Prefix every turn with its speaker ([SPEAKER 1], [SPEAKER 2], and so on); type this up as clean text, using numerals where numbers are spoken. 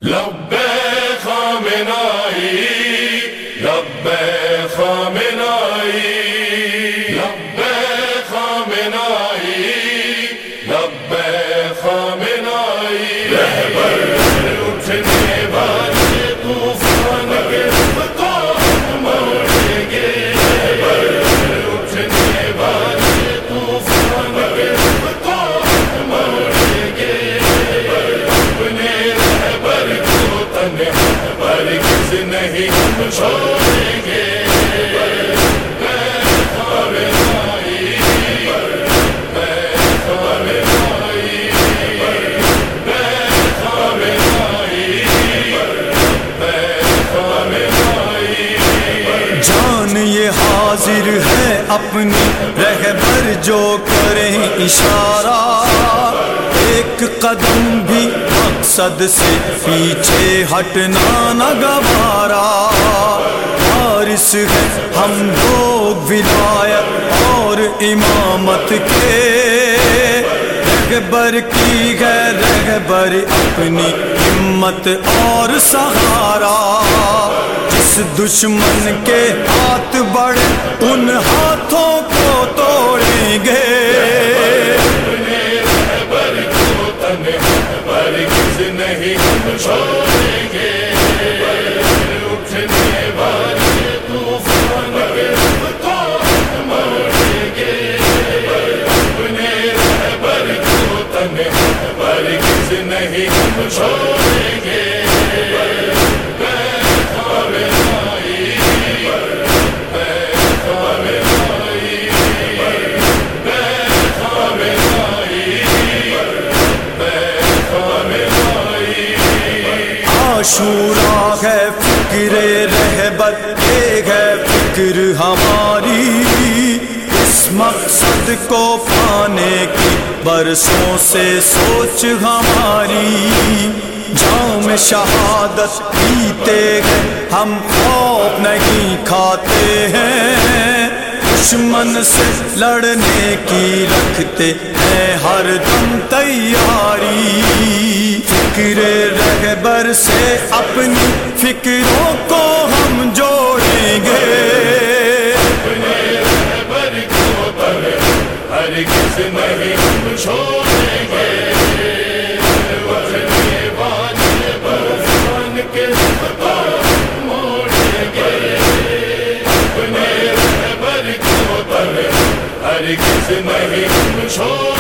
[SPEAKER 1] لبیک خامنائی لبیک خامنائی لبیک خامنائی لبیک خامنائی رہبر اٹھنے والے طوفان کے تو ہم موڑیں گے رہبر اٹھنے والے طوفان کے تو ہم موڑیں گے اپنے رہبر کو تنہا ہرگز نہیں ہم چھوڑیں گے
[SPEAKER 2] جان یہ حاضر ہے اپنی رہبر جو کریں اشارہ، ایک قدم بھی مقصد سے پیچھے ہٹنا نہ گوارا۔ وارث ہیں ہم لوگ ولایت اور امامت کے، رہبر کی ہے رہبر اپنی ہمت اور سہارا۔ جس دشمن کے ہاتھ بڑھے ان ہاتھوں کو توڑیں گے،
[SPEAKER 1] اپنے رہبر کو تنہا ہرگز نہیں ہم چھوڑیں گے اٹھنے والے طوفان کے تو ہم موڑیں گے اپنے رہبر کو تنہا ہرگز نہیں ہم چھوڑیں گے۔
[SPEAKER 2] عاشورا ہے فکر رہبر، یہ ہے فکر ہماری، اس مقصد کو پانے کی برسوں سے سوچ ہماری۔ جام شہادت پیتے ہیں ہم، خوف نہیں کھاتے ہیں، دشمن سے لڑنے کی رکھتے ہیں ہر دم تیاری۔ فکر رہبر سے اپنی فکروں کو ہم جوڑیں گے،
[SPEAKER 1] اپنے رہبر کو تنہا ہرگز نہیں ہم چھوڑیں گے اٹھنے والے طوفان کے تو ہم موڑیں گے اپنے رہبر کو تنہا ہرگز نہیں ہم چھوڑیں گے۔